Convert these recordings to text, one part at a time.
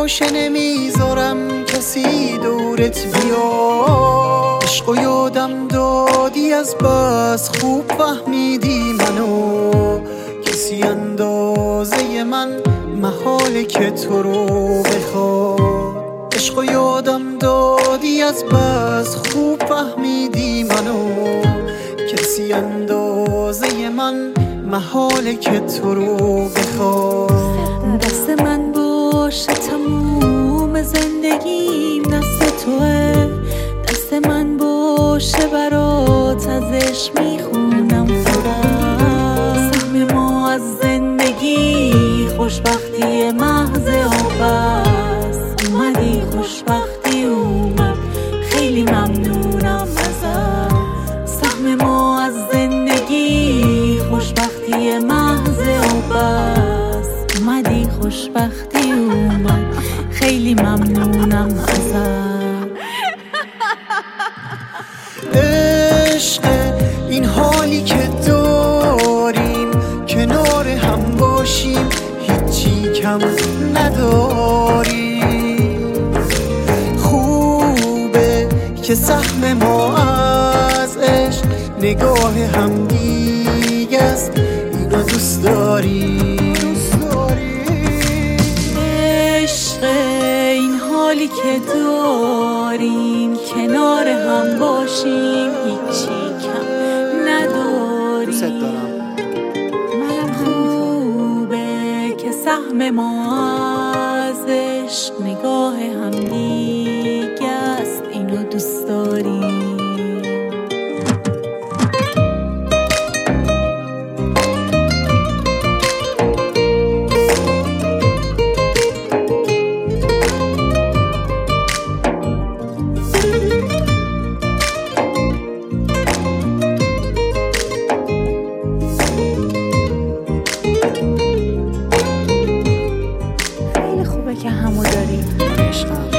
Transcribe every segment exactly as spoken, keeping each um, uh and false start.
گوشه نمیذارم کسی دورت بیاد. عشق و یادم دادی از بس خوب فهمیدی منو، کسی اندازه من محاله که تو رو بخواد. عشق و یادم دادی از بس خوب فهمیدی منو، کسی اندازه من محاله که تو رو بخواد. دست من باشه تموم زندگیم دست توه، دست من باشه برات ازش میخونم فقط. سهم ما از زندگی خوشبختی محض آبست. اومدی خوشبختی اومد خیلی ممنونم ازت. سهم ما از زندگی خوشبختی محض آبست. اومدی خوشبختی اومد خیلی ممنونم ازت. عشق این حالی که داریم کنار هم باشیم هیچی کم نداری. خوبه که سهم ما از عشق نگاه هم دیگه است، اینو دوست داری. عشق این حالی که داریم کنار هم باشیم هیچی کم نداری. دوست دارم. منم خوبه که سهم ما از عشق نگاه هم دیگه است، اینو دوست داری. خیلی خوبه که همو داریم. عشقم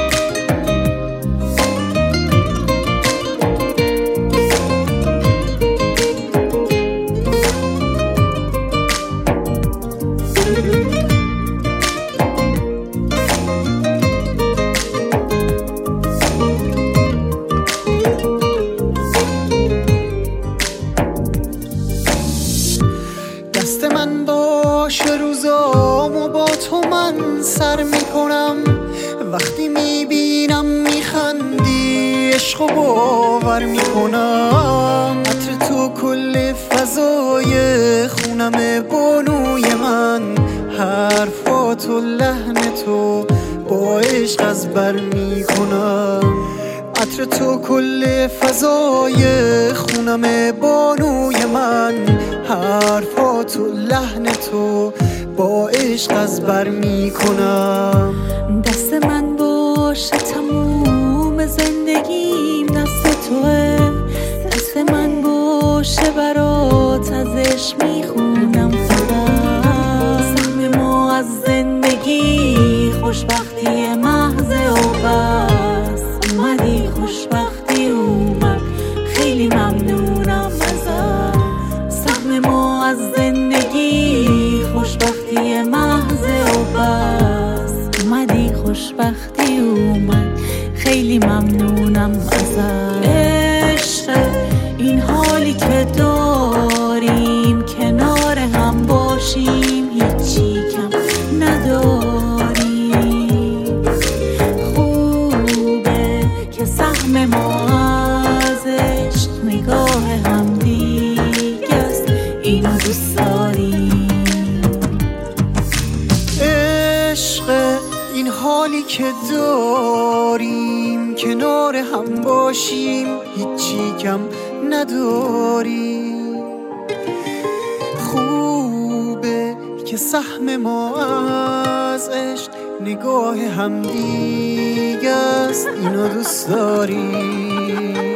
دست من باشه روزامو با تو من سر میکنم. وقتی میبینم میخندی عشق و باور میکنم. عطر تو کل فضای خونم بانوی من، حرفات و لحن تو با عشق از بر میکنم. عطر تو کل فضای خونم بانوی من، حرفات و لحن تو با عشق از بر میکنم. دست من باشه تموم زندگیم دست توه، دست من باشه برات ازش میخونم فقط. سهم ما از زندگی خوشبختی محض آبست. اومدی خوشبختی اومد خیلی ممنونم ازت. سهم ما از زندگی خوشبختی محض آبست. اومدی خوشبختی اومد خیلی ممنونم ازت. عشق این حالی که داریم کنار هم باشیم هیچی کم نداری. خوبه که سهم ما از عشق نگاه هم دیگه است، اینو دوست داری. عشق این حالی که داریم کنار هم باشیم هیچی کم نداری. خوبه که سهم ما از عشق نگاه هم دیگه است، اینو دوست داری.